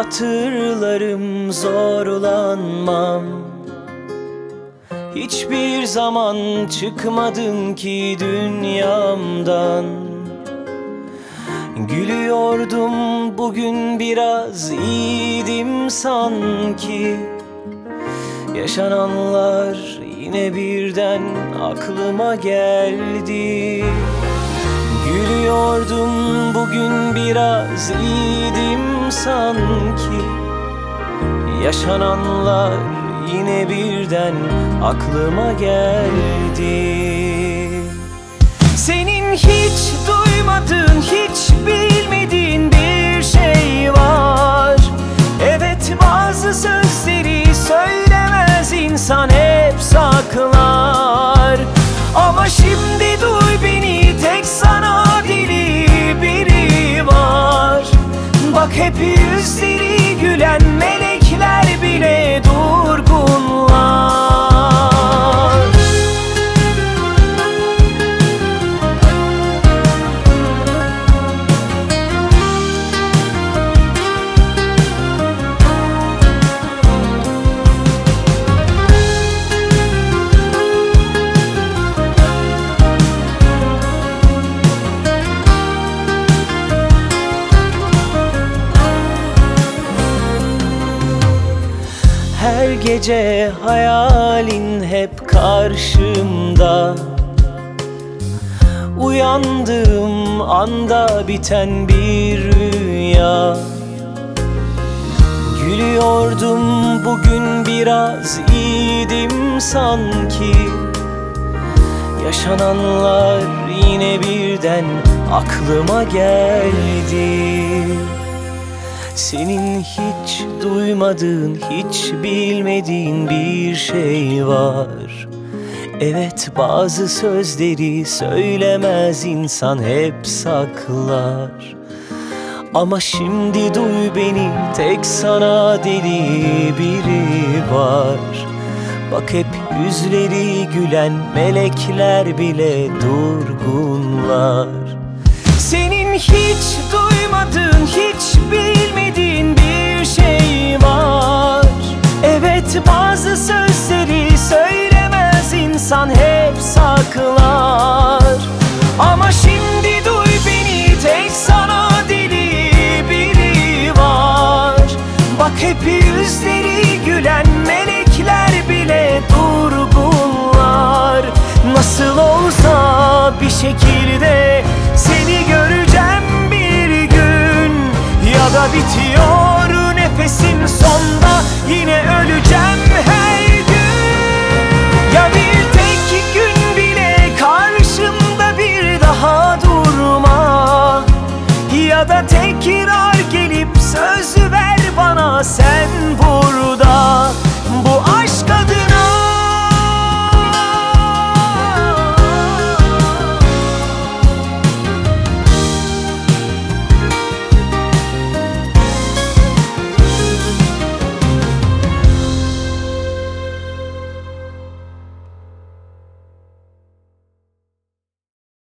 Hatırlarım, zorlanmam. Hiçbir zaman çıkmadın ki dünyamdan. Gülüyordum, bugün biraz iyiydim sanki. Yaşananlar yine birden aklıma geldi. Gülüyordum, bugün biraz iyiydim sanki. Yaşananlar yine birden aklıma geldi. Senin hiç duymadığın, hiç bilmediğin bir şey var. Evet, bazı sözleri söylemez insan, hep saklar. Ama şimdi duy beni, tek sana deli biri var. Bak, hep yüzleri gülen melekler bile durgunlar. Her gece hayalin hep karşımda. Uyandığım anda biten bir rüya. Gülüyordum, bugün biraz iyiydim sanki. Yaşananlar yine birden aklıma geldi. Senin hiç duymadığın, hiç bilmediğin bir şey var. Evet, bazı sözleri söylemez insan, hep saklar. Ama şimdi duy beni, tek sana deli biri var. Bak, hep yüzleri gülen melekler bile durgunlar. Senin hiç duymadığın, hiç bilmediğin bir şey var. Evet, bazı sözleri söylemez insan, hep saklar. Ama şimdi duy beni, tek sana deli biri var. Bak, hep yüzleri gülen melekler bile durgunlar. Nasıl olsa bir şekilde seni göreceğim bir gün. Ya da bitiyor nefesim sonda, yine öleceğim her gün. Ya bir tek gün bile karşımda bir daha durma. Ya da tekrar gelip söz ver bana, sen vur.